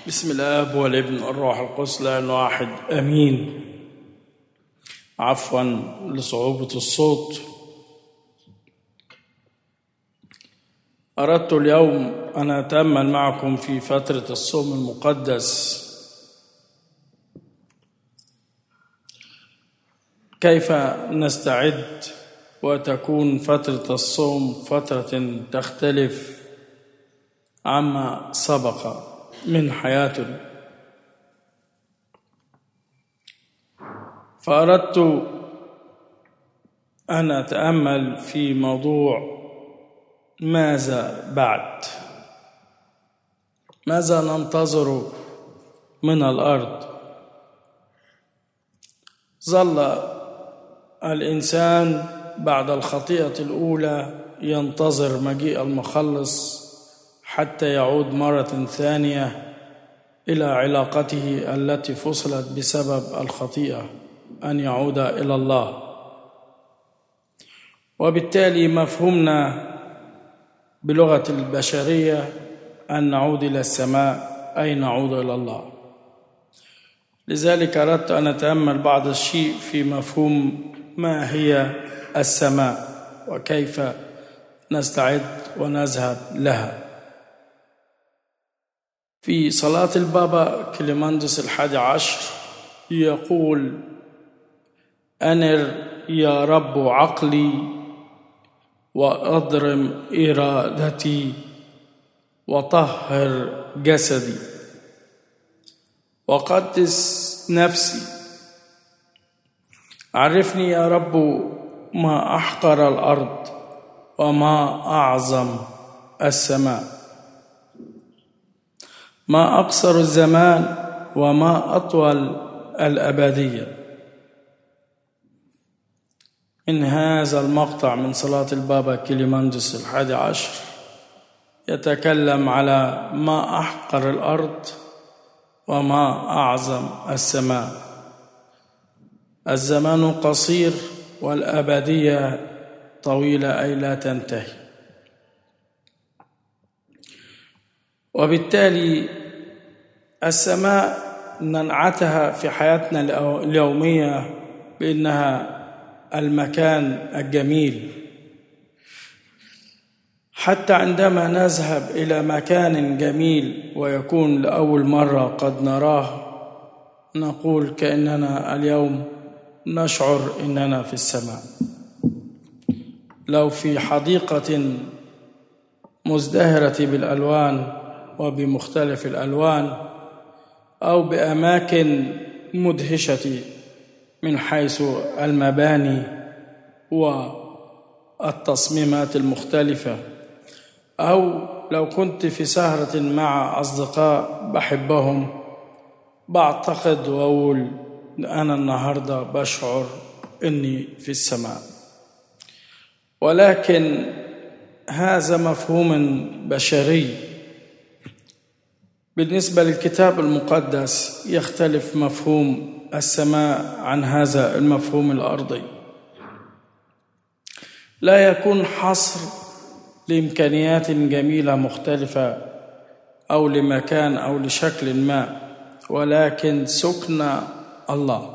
بسم الآب والابن والروح القدس الآن واحد آمين. عفوا لصعوبة الصوت. أردت اليوم أن أتأمل معكم في فترة الصوم المقدس كيف نستعد وتكون فترة الصوم فترة تختلف عما سبق من حياتنا. فأردت أن أتأمل في موضوع ماذا بعد؟ ماذا ننتظر من الأرض؟ ظل الإنسان بعد الخطيئة الأولى ينتظر مجيء المخلص حتى يعود مرة ثانية إلى علاقته التي فصلت بسبب الخطيئة، أن يعود إلى الله. وبالتالي مفهومنا بلغة البشرية أن نعود إلى السماء، أي نعود إلى الله. لذلك أردت أن أتأمل بعض الشيء في مفهوم ما هي السماء وكيف نستعد ونذهب لها. في صلاة البابا كليماندس 11 يقول: أنر يا رب عقلي وأضرم إرادتي وطهر جسدي وقدس نفسي. عرفني يا رب ما أحقر الأرض وما أعظم السماء، ما أقصر الزمان وما أطول الأبدية. من هذا المقطع من صلاة البابا كليماندس 11 يتكلم على ما أحقر الأرض وما أعظم السماء. الزمان قصير والأبدية طويلة أي لا تنتهي. وبالتالي السماء ننعتها في حياتنا اليومية بأنها المكان الجميل. حتى عندما نذهب إلى مكان جميل ويكون لأول مرة قد نراه، نقول كأننا اليوم نشعر أننا في السماء. لو في حديقة مزدهرة بالألوان وبمختلف الألوان أو بأماكن مدهشة من حيث المباني والتصميمات المختلفة، أو لو كنت في سهرة مع أصدقاء بحبهم، بعتقد وأقول أنا النهاردة بشعر أني في السماء. ولكن هذا مفهوم بشري. بالنسبة للكتاب المقدس يختلف مفهوم السماء عن هذا المفهوم الأرضي. لا يكون حصر لإمكانيات جميلة مختلفة أو لمكان أو لشكل ما، ولكن سكن الله.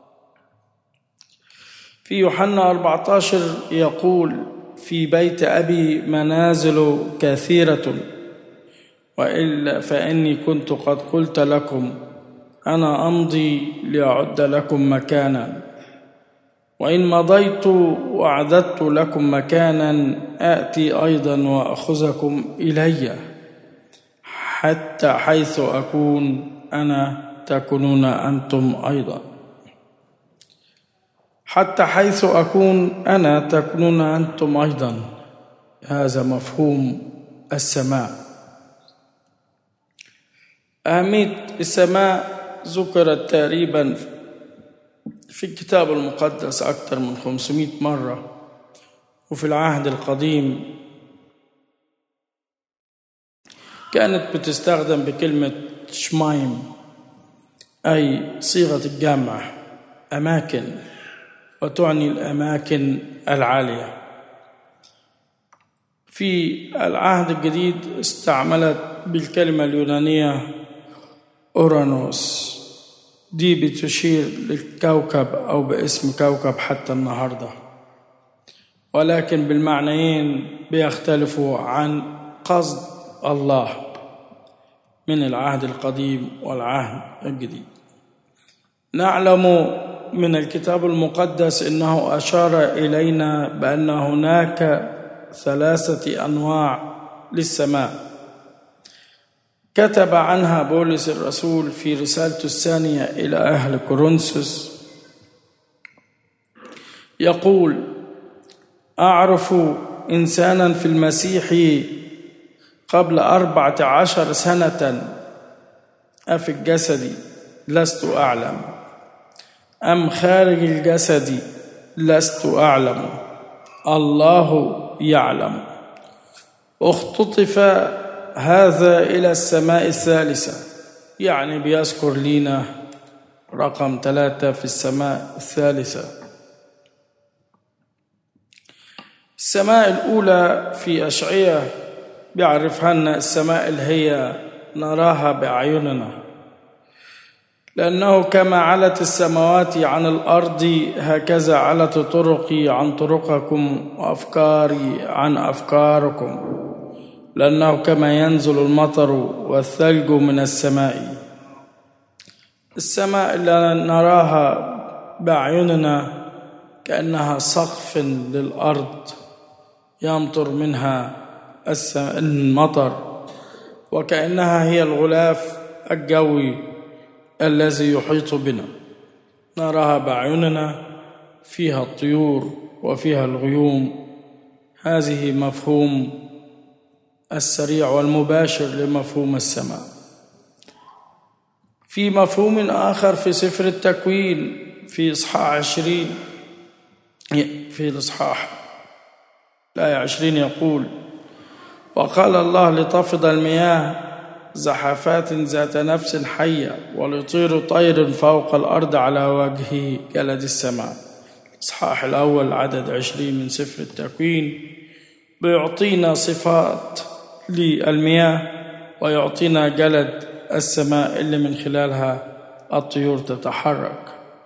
في يوحنا 14 يقول: في بيت أبي منازل كثيرة، وإلا فإني كنت قد قلت لكم أنا أمضي لأعد لكم مكانا، وإن مضيت وأعددت لكم مكانا آتي أيضا وأخذكم إلي، حتى حيث أكون أنا تكونون أنتم أيضا. حتى حيث أكون أنا تكونون أنتم أيضا. هذا مفهوم السماء. أهمية السماء ذكرت تقريبا في الكتاب المقدس أكثر من 500 مرة، وفي العهد القديم كانت بتستخدم بكلمة شمايم، أي صيغة الجمع، أماكن، وتعني الأماكن العالية. في العهد الجديد استعملت بالكلمة اليونانية أورانوس. دي بتشير للكوكب أو باسم كوكب حتى النهاردة، ولكن بالمعنيين بيختلفوا عن قصد الله من العهد القديم والعهد الجديد. نعلم من الكتاب المقدس إنه أشار إلينا بأن هناك 3 أنواع للسماء كتب عنها بولس الرسول في رسالته الثانية إلى أهل كورنثوس. يقول: أعرف إنسانا في المسيح قبل 14 سنة أفي الجسد لست أعلم، أم خارج الجسد لست أعلم، الله يعلم. اختطف هذا إلى السماء الثالثة، يعني بيذكر لنا رقم 3 في السماء الثالثة. السماء الأولى في أشعياء بيعرفها لنا السماء اللي هي نراها بأعيننا، لأنه كما علت السماوات عن الأرض هكذا علت طرقي عن طرقكم وأفكاري عن أفكاركم، لأنه كما ينزل المطر والثلج من السماء. السماء اللي نراها بأعيننا كأنها سقف للأرض يمطر منها المطر، وكأنها هي الغلاف الجوي الذي يحيط بنا. نراها بأعيننا، فيها الطيور وفيها الغيوم. هذه مفهوم السريع والمباشر لمفهوم السماء. في مفهوم آخر في سفر التكوين في إصحاح 20 في الإصحاح الآية 20 يقول: وقال الله لتفض المياه زحفات ذات نفس حية وليطير طير فوق الأرض على وجه جلد السماء. الإصحاح الأول عدد 20 من سفر التكوين بيعطينا صفات للمياه ويعطينا جلد السماء اللي من خلالها الطيور تتحرك.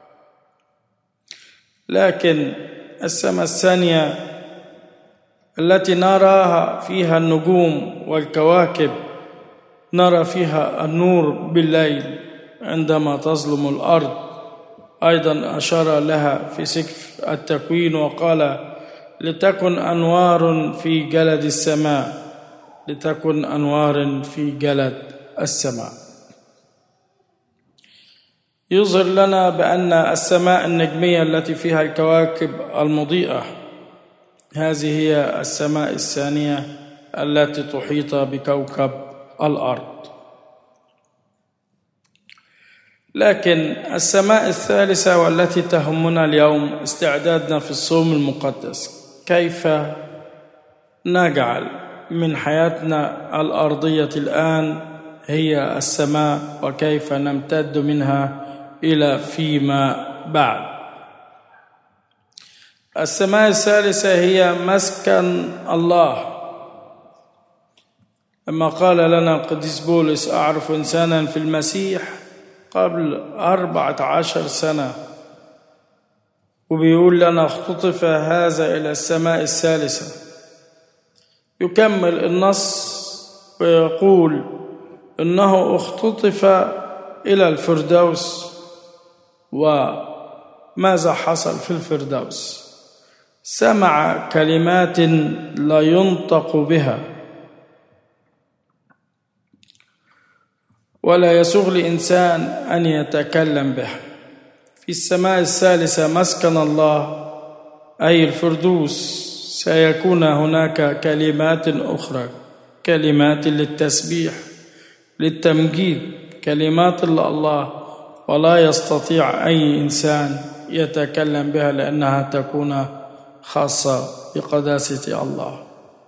لكن السماء الثانية التي نراها فيها النجوم والكواكب، نرى فيها النور بالليل عندما تظلم الأرض. أيضا أشار لها في سفر التكوين وقال: لتكن أنوار في جلد السماء، لتكن أنوار في جلد السماء. يظهر لنا بأن السماء النجمية التي فيها الكواكب المضيئة هذه هي السماء الثانية التي تحيط بكوكب الأرض. لكن السماء الثالثة والتي تهمنا اليوم استعدادنا في الصوم المقدس، كيف نجعل من حياتنا الأرضية الآن هي السماء، وكيف نمتد منها إلى فيما بعد. السماء الثالثة هي مسكن الله، لما قال لنا القديس بولس: أعرف إنسانا في المسيح قبل 14 سنة، وبيقول لنا اختطف هذا إلى السماء الثالثة. يكمل النص ويقول إنه اختطف إلى الفردوس. وماذا حصل في الفردوس؟ سمع كلمات لا ينطق بها، ولا يسوغ لإنسان أن يتكلم بها. في السماء الثالثة مسكن الله أي الفردوس سيكون هناك كلمات أخرى، كلمات للتسبيح للتمجيد، كلمات لله، ولا يستطيع أي إنسان يتكلم بها لأنها تكون خاصة بقداسة الله.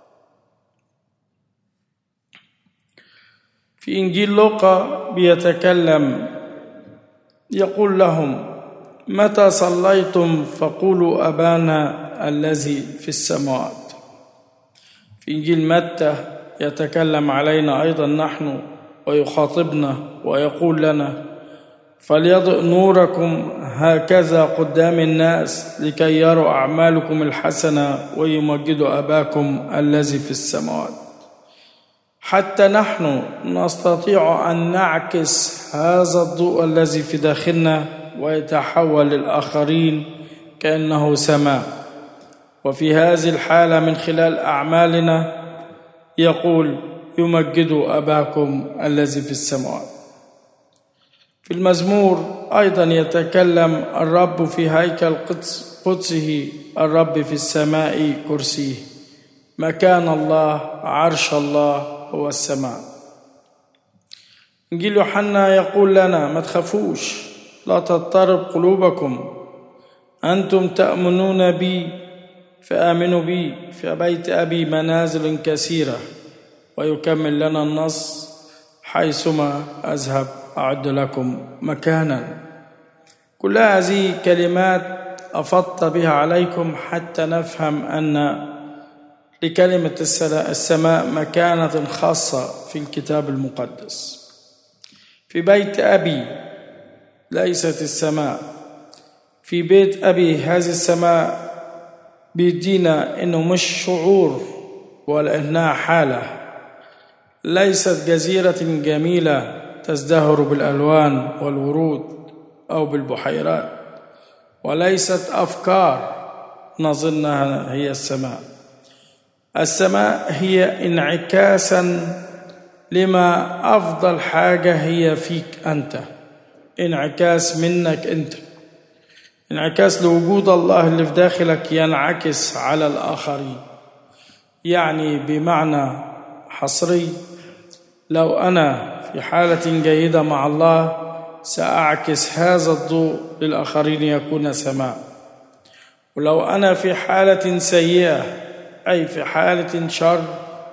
في إنجيل لوقا بيتكلم يقول لهم: متى صليتم فقولوا أبانا الذي في السماوات. في إنجيل متى يتكلم علينا أيضا نحن ويخاطبنا ويقول لنا: فليضئ نوركم هكذا قدام الناس لكي يروا أعمالكم الحسنة ويمجدوا أباكم الذي في السماوات. حتى نحن نستطيع أن نعكس هذا الضوء الذي في داخلنا ويتحول للآخرين كأنه سماء. وفي هذه الحالة من خلال أعمالنا يقول: يمجدوا أباكم الذي في السماوات. في المزمور أيضا يتكلم الرب في هيكل قدسه: الرب في السماء كرسيه، مكان الله عرش الله هو السماء. إنجيل يوحنا يقول لنا: ما تخافوش، لا تضطرب قلوبكم، أنتم تأمنون بي فآمنوا بي، في بيت أبي منازل كثيرة. ويكمل لنا النص: حيثما أذهب أعد لكم مكانا. كل هذه كلمات أفضت بها عليكم حتى نفهم أن لكلمة السماء مكانة خاصة في الكتاب المقدس. في بيت أبي ليست السماء، في بيت أبي هذه السماء بيدينا إنه مش شعور ولا إنها حالة، ليست جزيرة جميلة تزدهر بالألوان والورود أو بالبحيرات، وليست أفكار نظنها هي السماء. السماء هي انعكاسا لما أفضل حاجة هي فيك أنت، انعكاس منك أنت، انعكاس لوجود الله اللي في داخلك ينعكس على الآخرين. يعني بمعنى حصري، لو أنا في حالة جيدة مع الله سأعكس هذا الضوء للآخرين يكون سماء، ولو أنا في حالة سيئة أي في حالة شر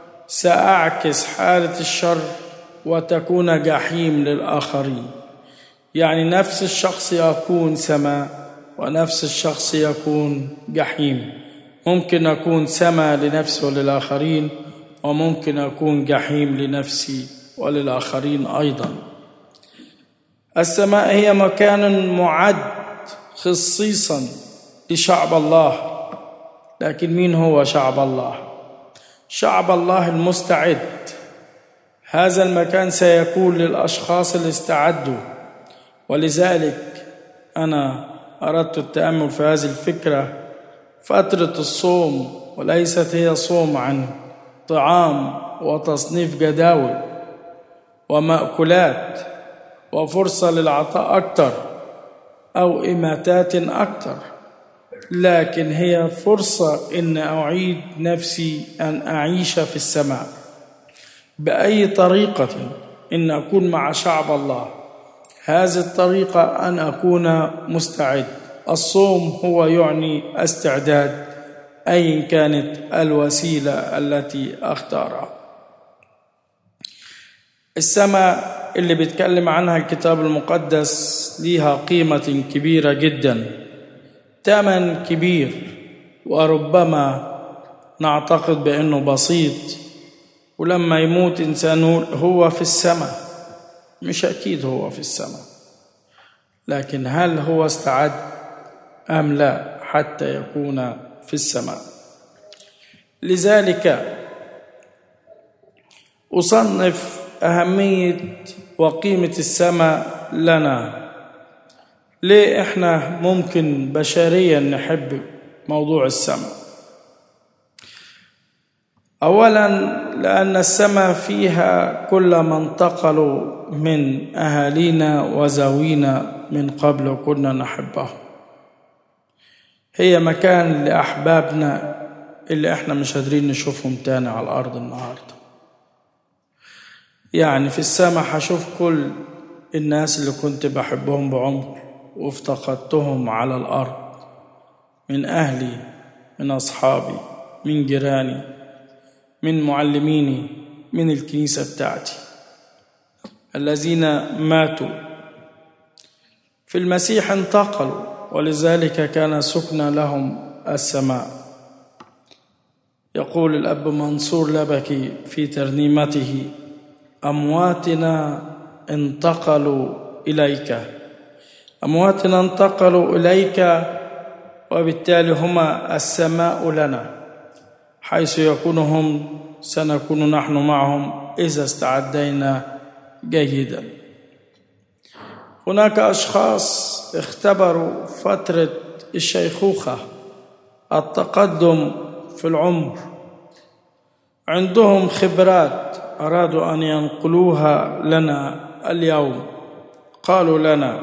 سأعكس حالة الشر وتكون جحيم للآخرين. يعني نفس الشخص يكون سماء ونفس الشخص يكون جحيم. ممكن أكون سماء لنفسي وللآخرين، وممكن أكون جحيم لنفسي وللآخرين أيضا. السماء هي مكان معد خصيصا لشعب الله. لكن مين هو شعب الله؟ شعب الله المستعد. هذا المكان سيكون للأشخاص اللي استعدوا. ولذلك أنا أردت التأمل في هذه الفكرة. فترة الصوم وليست هي صوم عن طعام وتصنيف جداول ومأكولات وفرصة للعطاء أكثر أو إماتات أكثر، لكن هي فرصة إن أعيد نفسي أن أعيش في السماء بأي طريقة، إن أكون مع شعب الله. هذه الطريقة أن أكون مستعد. الصوم هو يعني استعداد أي كانت الوسيلة التي أختارها. السماء اللي بيتكلم عنها الكتاب المقدس ليها قيمة كبيرة جدا، ثمن كبير، وربما نعتقد بأنه بسيط. ولما يموت إنسان هو في السماء، مش أكيد هو في السماء، لكن هل هو استعد أم لا حتى يكون في السماء؟ لذلك أصنف أهمية وقيمة السماء لنا. ليه إحنا ممكن بشريا نحب موضوع السماء؟ أولا لأن السماء فيها كل ما انتقلوا من أهالينا وزوينا من قبل وكنا نحبه. هي مكان لأحبابنا اللي إحنا مش قادرين نشوفهم تاني على الأرض النهاردة. يعني في السماء هشوف كل الناس اللي كنت بحبهم بعمق وافتقدتهم على الأرض، من أهلي، من أصحابي، من جيراني، من معلميني، من الكنيسة بتاعتي الذين ماتوا في المسيح انتقلوا، ولذلك كان سكن لهم السماء. يقول الأب منصور لبكي في ترنيمته: أمواتنا انتقلوا إليك، أمواتنا انتقلوا إليك، وبالتالي هما السماء لنا، حيث يكون هم سنكون نحن معهم إذا استعدينا جيدا. هناك أشخاص اختبروا فترة الشيخوخة، التقدم في العمر، عندهم خبرات أرادوا أن ينقلوها لنا اليوم. قالوا لنا: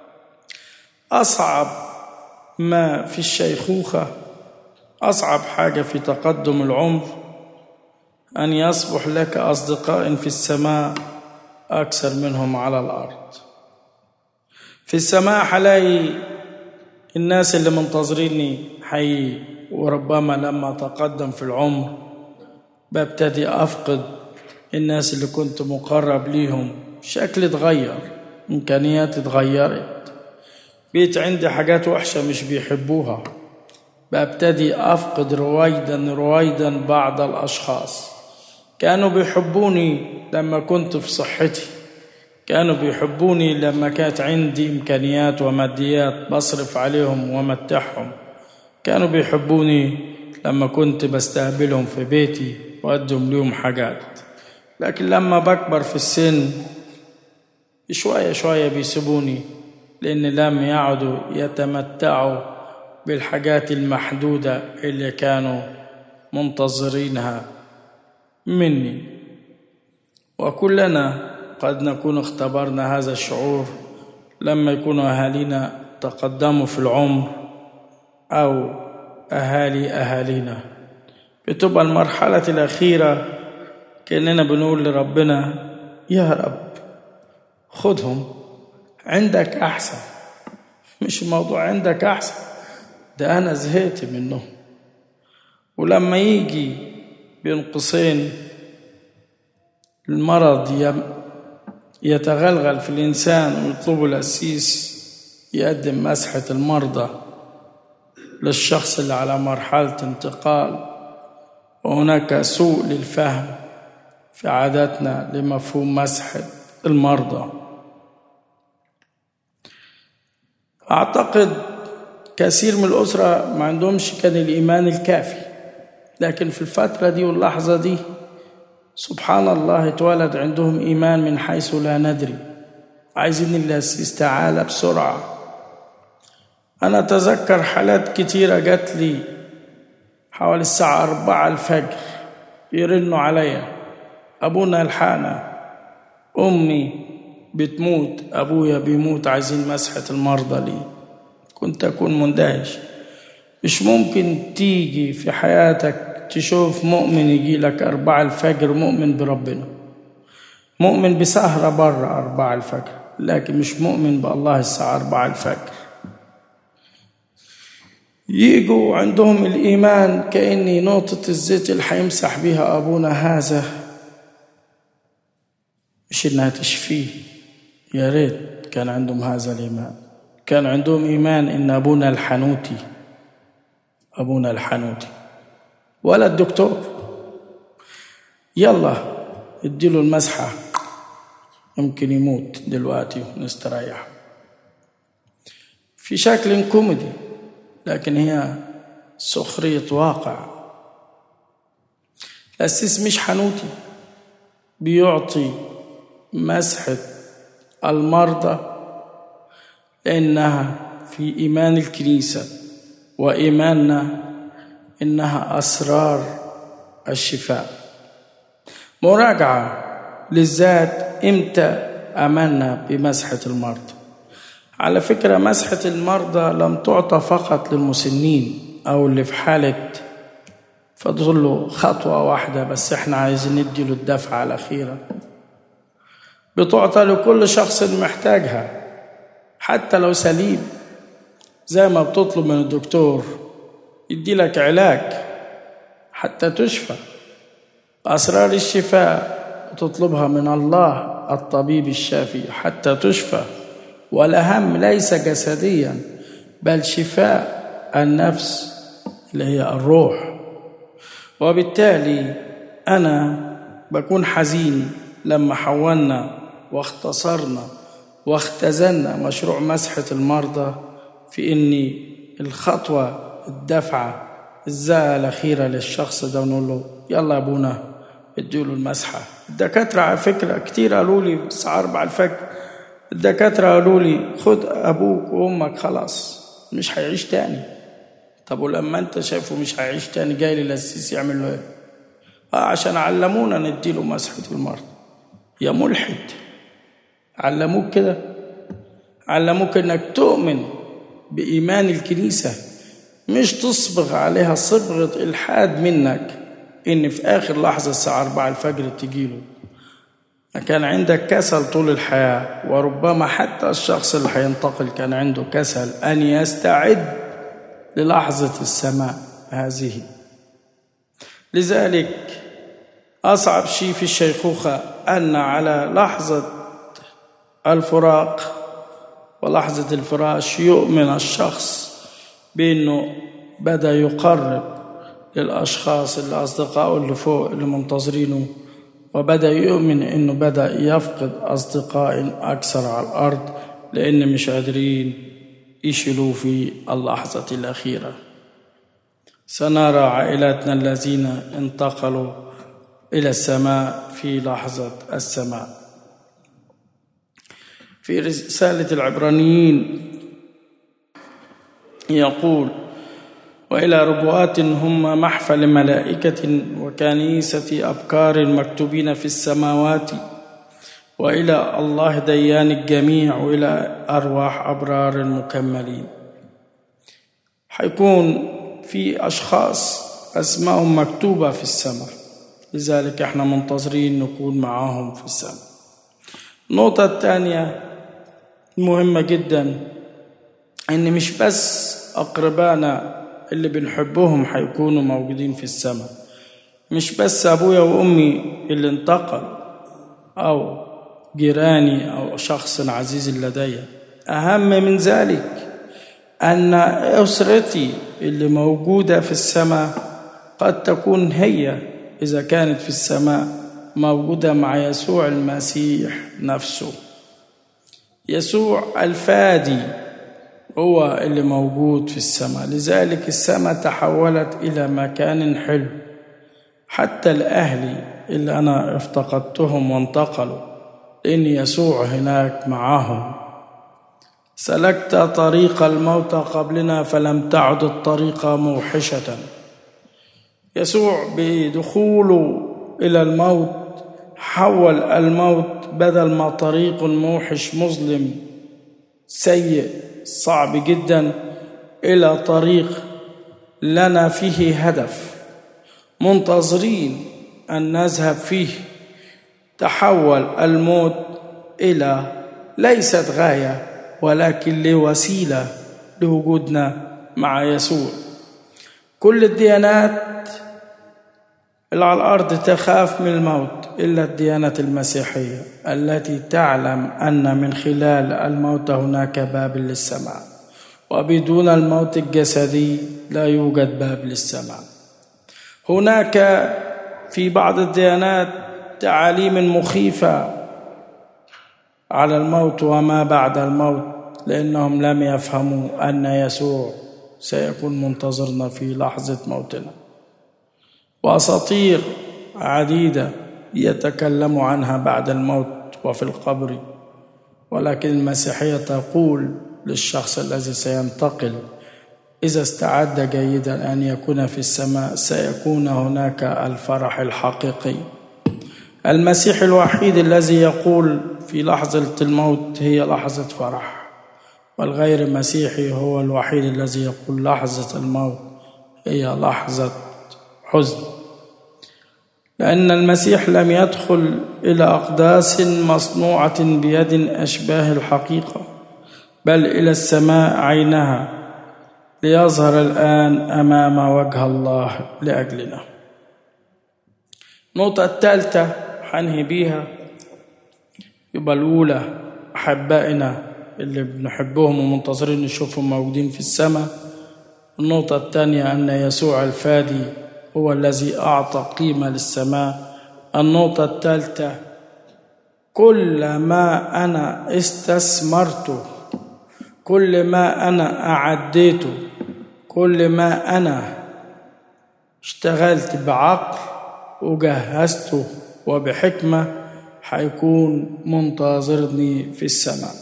أصعب ما في الشيخوخة، أصعب حاجة في تقدم العمر أن يصبح لك أصدقاء في السماء أكثر منهم على الأرض. في السماء حلاقي الناس اللي منتظريني حقيقي، وربما لما أتقدم في العمر ببتدي أفقد الناس اللي كنت مقرب ليهم، شكلي اتغير، إمكانياتي اتغيرت، بقيت عندي حاجات وحشة مش بيحبوها، ببتدي أفقد رويدا بعض الأشخاص كانوا بيحبوني لما كنت في صحتي، كانوا بيحبوني لما كانت عندي إمكانيات وماديات بصرف عليهم ومتعهم، كانوا بيحبوني لما كنت بستقبلهم في بيتي وأقدم لهم حاجات. لكن لما بكبر في السن شوية شوية بيسيبوني، لأن لم يعدوا يتمتعوا بالحاجات المحدودة اللي كانوا منتظرينها مني. وكلنا قد نكون اختبرنا هذا الشعور لما يكونوا أهالينا تقدموا في العمر أو أهالينا، بتبقى المرحلة الأخيرة كأننا بنقول لربنا: يا رب خدهم، عندك أحسن. مش الموضوع عندك أحسن، ده أنا زهقت منهم. ولما يجي بين قوسين المرض يتغلغل في الإنسان ويطلب القسيس يقدم مسحة المرضى للشخص اللي على مرحلة انتقال، وهناك سوء للفهم في عاداتنا لمفهوم مسحة المرضى. أعتقد كثير من الأسرة ما عندهمش كان الإيمان الكافي، لكن في الفترة دي واللحظة دي سبحان الله اتولد عندهم إيمان من حيث لا ندري، عايزين القسيس تعالى بسرعة. أنا أتذكر حالات كتيرة جات لي حوالي الساعة 4 الفجر يرنوا عليا: أبونا الحقنا، أمي بتموت، أبويا بيموت، عايزين مسحة المرضى لي. كنت أكون مندهش. مش ممكن تيجي في حياتك تشوف مؤمن يجي لك 4 الفجر مؤمن بربنا، مؤمن بسهرة برا 4 الفجر، لكن مش مؤمن بالله الساعة 4 الفجر. يجوا عندهم الإيمان كأني نقطة الزيت اللي هيمسح بها أبونا هذا مش إنها تشفيه. يا ريت كان عندهم هذا الإيمان، كان عندهم إيمان إن أبونا الحنوتي ولا الدكتور، يلا اديله المسحة يمكن يموت دلوقتي ونستريح. في شكل كوميدي، لكن هي سخرية واقع. القسيس مش حنوتي، بيعطي مسحة المرضى لأنها في إيمان الكنيسة وإيماننا إنها أسرار الشفاء. مراجعة للذات: إمتى آمنا بمسحة المرضى؟ على فكرة مسحة المرضى لم تعطى فقط للمسنين أو اللي في حالة فضل له خطوة واحدة بس احنا عايزين نديله الدفعة الأخيرة، بتعطى لكل شخص محتاجها حتى لو سليم، زي ما بتطلب من الدكتور يدي لك علاج حتى تشفى. أسرار الشفاء تطلبها من الله الطبيب الشافي حتى تشفى، والأهم ليس جسديا بل شفاء النفس اللي هي الروح. وبالتالي أنا بكون حزين لما حولنا واختصرنا واختزلنا مشروع مسحة المرضى في إن الخطوة الدفعة الزاوية الأخيرة للشخص ده ونقول له يلا يا أبونا اديله المسحة. الدكاترة على فكرة كتير قالوا لي الساعة 4 الفجر، الدكاترة قالوا لي خد أبوك وأمك خلاص مش هيعيش تاني. طب ولما أنت شايفه مش هيعيش تاني جاي لي للسيس يعمل له إيه؟ عشان علمونا نديله مسحة المرض. يا ملحد، علموك كده؟ علموك إنك تؤمن بإيمان الكنيسة، مش تصبغ عليها صبغة إلحاد منك إن في آخر لحظة الساعة 4 الفجر تجيله. كان عندك كسل طول الحياة، وربما حتى الشخص اللي هينتقل كان عنده كسل أن يستعد للحظة السماء هذه. لذلك أصعب شيء في الشيخوخة أن على لحظة الفراق ولحظة الفراش يؤمن الشخص بأنه بدأ يقرب للأشخاص اللي أصدقائه اللي فوق اللي منتظرينه، وبدأ يؤمن أنه بدأ يفقد أصدقاء أكثر على الأرض لأن مش قادرين يشيلوا في اللحظة الأخيرة. سنرى عائلاتنا الذين انتقلوا إلى السماء في لحظة السماء. في رسالة العبرانيين يقول وإلى ربوات هم محفل ملائكة وكنيسة أبكار مكتوبين في السماوات، وإلى الله ديان الجميع، وإلى أرواح أبرار مكملين. حيكون في أشخاص أسمائهم مكتوبة في السماء، لذلك احنا منتظرين نكون معاهم في السماء. النقطة الثانية مهمة جدا، إن مش بس أقربائنا اللي بنحبهم حيكونوا موجودين في السماء، مش بس أبويا وأمي اللي انتقل أو جيراني أو شخص عزيز لدي. أهم من ذلك أن أسرتي اللي موجودة في السماء قد تكون هي إذا كانت في السماء موجودة مع يسوع المسيح نفسه. يسوع الفادي هو اللي موجود في السماء، لذلك السماء تحولت إلى مكان حلو. حتى الأهل اللي أنا افتقدتهم وانتقلوا لأن يسوع هناك معهم. سلكت طريق الموت قبلنا فلم تعد الطريق موحشة. يسوع بدخوله إلى الموت حول الموت بدل ما طريق موحش مظلم سيء صعب جدا إلى طريق لنا فيه هدف منتظرين أن نذهب فيه. تحول الموت إلى ليست غاية ولكن لوسيلة لوجودنا مع يسوع. كل الديانات اللي على الأرض تخاف من الموت إلا الديانة المسيحية التي تعلم أن من خلال الموت هناك باب للسماء، وبدون الموت الجسدي لا يوجد باب للسماء. هناك في بعض الديانات تعاليم مخيفة على الموت وما بعد الموت، لأنهم لم يفهموا أن يسوع سيكون منتظرنا في لحظة موتنا. وأساطير عديدة يتكلم عنها بعد الموت وفي القبر، ولكن المسيحية تقول للشخص الذي سينتقل إذا استعد جيدا أن يكون في السماء سيكون هناك الفرح الحقيقي. المسيح الوحيد الذي يقول في لحظة الموت هي لحظة فرح، والغير المسيحي هو الوحيد الذي يقول لحظة الموت هي لحظة حزن. لأن المسيح لم يدخل إلى أقداس مصنوعة بيد أشباه الحقيقة، بل إلى السماء عينها ليظهر الآن أمام وجه الله لأجلنا. النقطة الثالثة حنهي بيها، يبقى الأولى أحبائنا اللي بنحبهم ومنتظرين نشوفهم موجودين في السماء. النقطة الثانية أن يسوع الفادي هو الذي أعطى قيمة للسماء. النقطة الثالثة كل ما أنا استثمرته، كل ما أنا أعديته، كل ما أنا اشتغلت بعقل وجهزته وبحكمة هيكون منتظرني في السماء.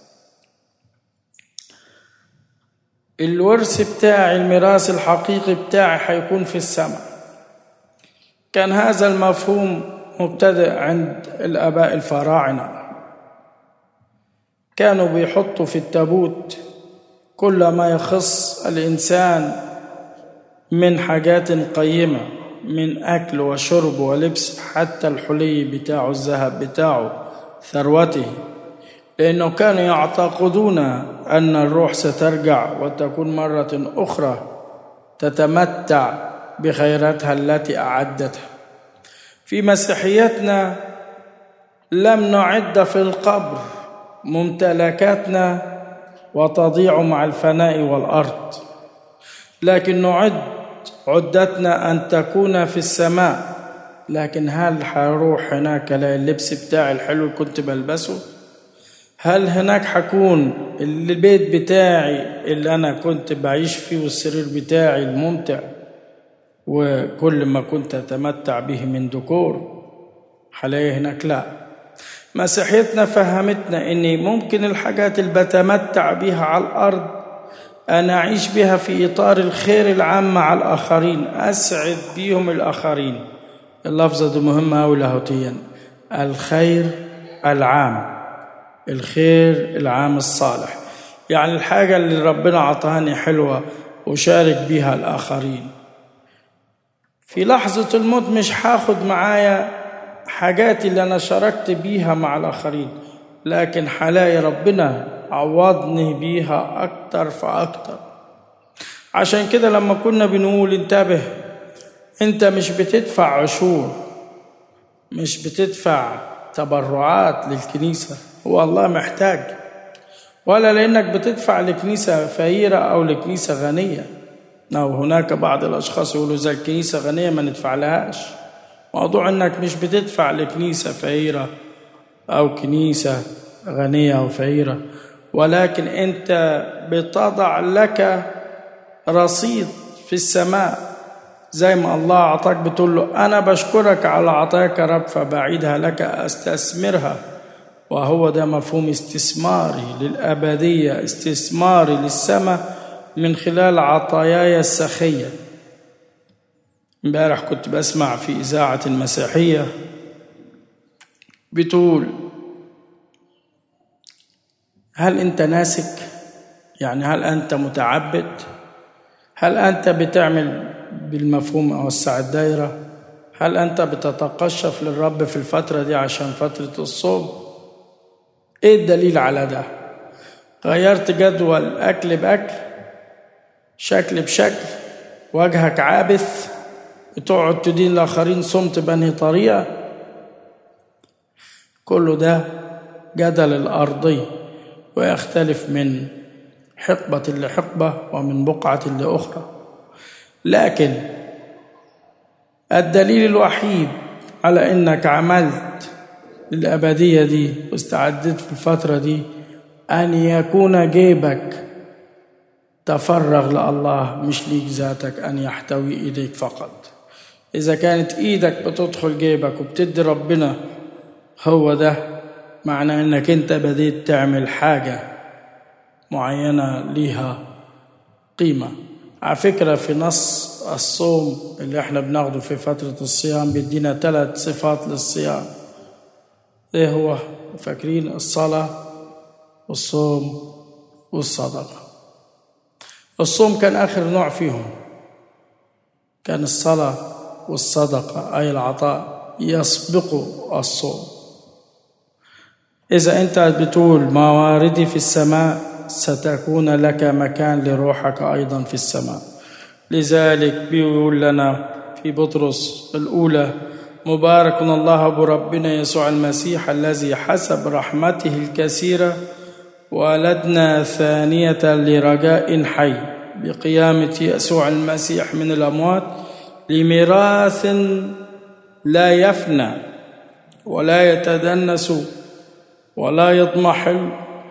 الورث بتاعي، الميراث الحقيقي بتاعي هيكون في السماء. كان هذا المفهوم مبتدئ عند الآباء الفراعنة، كانوا بيحطوا في التابوت كل ما يخص الإنسان من حاجات قيمة، من أكل وشرب ولبس، حتى الحلي بتاعه، الذهب بتاعه، ثروته، لأنه كانوا يعتقدون أن الروح سترجع وتكون مرة أخرى تتمتع بخيراتها التي أعدتها. في مسيحيتنا لم نعد في القبر ممتلكاتنا وتضيع مع الفناء والأرض، لكن نعد عدتنا أن تكون في السماء. لكن هل هروح هناك الاقي اللبس بتاعي الحلو اللي كنت بلبسه؟ هل هناك حكون البيت بتاعي اللي أنا كنت بعيش فيه والسرير بتاعي الممتع وكل ما كنت أتمتع به من ديكور حلاقي هناك؟ لا. مسيحيتنا فهمتنا إني ممكن الحاجات اللي بتمتع بها على الأرض أنا أعيش بها في إطار الخير العام مع الآخرين، أسعد بيهم الآخرين. اللفظة دي مهمة أوي لاهوتيا، الخير العام، الخير العام الصالح، يعني الحاجة اللي ربنا عطاني حلوة وشارك بيها الآخرين. في لحظة الموت مش هاخد معايا حاجاتي اللي أنا شاركت بيها مع الآخرين، لكن هلاقي ربنا عوضني بيها أكتر فأكتر. عشان كده لما كنا بنقول انتبه، انت مش بتدفع عشور، مش بتدفع تبرعات للكنيسة، هو الله محتاج، ولا لأنك بتدفع لكنيسة فقيرة أو لكنيسة غنية. أو هناك بعض الأشخاص يقولوا زي الكنيسة غنية ما ندفع لهاش. موضوع أنك مش بتدفع لكنيسة فقيرة أو كنيسة غنية أو فقيرة، ولكن أنت بتضع لك رصيد في السماء. زي ما الله أعطاك بتقول له أنا بشكرك على عطاك رب فبعيدها لك أستثمرها. وهو ده مفهوم استثماري للأبدية، استثماري للسماء من خلال عطاياي السخية. امبارح كنت بسمع في إذاعة المسيحية بتقول هل أنت ناسك؟ يعني هل أنت متعبد؟ هل أنت بتعمل بالمفهوم أوسع الدائرة؟ هل أنت بتتقشف للرب في الفترة دي عشان فترة الصوم؟ إيه الدليل على ده؟ غيرت جدول أكل بأكل، شكل بشكل، وجهك عابث، بتقعد تدين الآخرين صمت بأنهي طريقة؟ كله ده جدل الأرضي، ويختلف من حقبة لحقبة ومن بقعة لأخرى. لكن الدليل الوحيد على أنك عملت الأبدية دي واستعدت في الفترة دي أن يكون جيبك تفرغ لله مش ليك ذاتك، أن يحتوي إيديك فقط. إذا كانت إيدك بتدخل جيبك وبتدي ربنا، هو ده معنى أنك أنت بديت تعمل حاجة معينة ليها قيمة. على فكرة في نص الصوم اللي احنا بناخده في فترة الصيام بيدينا 3 صفات للصيام. ايه هو؟ فاكرين؟ الصلاة والصوم والصدقة. الصوم كان آخر نوع فيهم، كان الصلاة والصدقة أي العطاء يسبق الصوم. إذا أنت بتقول مواردي في السماء ستكون لك مكان لروحك أيضا في السماء. لذلك بيقول لنا في بطرس الأولى مبارك الله أبو ربنا يسوع المسيح الذي حسب رحمته الكثيرة ولدنا ثانية لرجاء حي بقيامة يسوع المسيح من الأموات لميراث لا يفنى ولا يتدنس ولا يضمحل،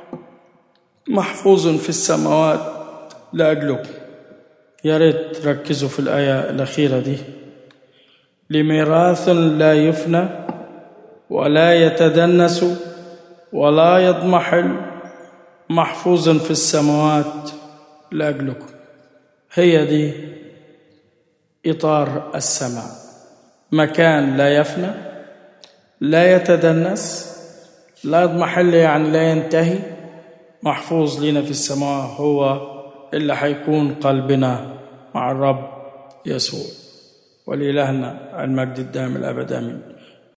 محفوظ في السماوات لأجلكم. يا ريت تركزوا في الآية الأخيرة دي. لميراث لا يفنى ولا يتدنس ولا يضمحل، محفوظ في السماوات لأجلكم. هي دي إطار السماء، مكان لا يفنى، لا يتدنس، لا يضمحل يعني لا ينتهي، محفوظ لنا في السماء. هو اللي حيكون قلبنا مع الرب يسوع. ولإلهنا المجد الدائم الأبد آمين.